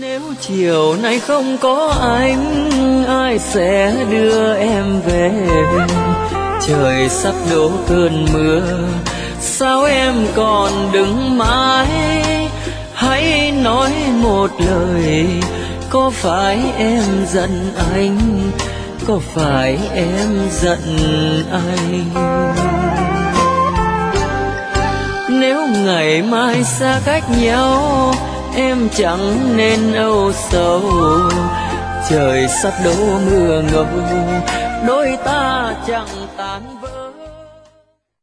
Nếu chiều nay không có anh, ai sẽ đưa em về? Trời sắp đổ cơn mưa, sao em còn đứng mãi? Hãy nói một lời, có phải em giận anh? Có phải em giận anh? Nếu ngày mai xa cách nhau, em chẳng nên âu sầu. Trời sắp đổ mưa ngâu, đôi ta chẳng tan vỡ.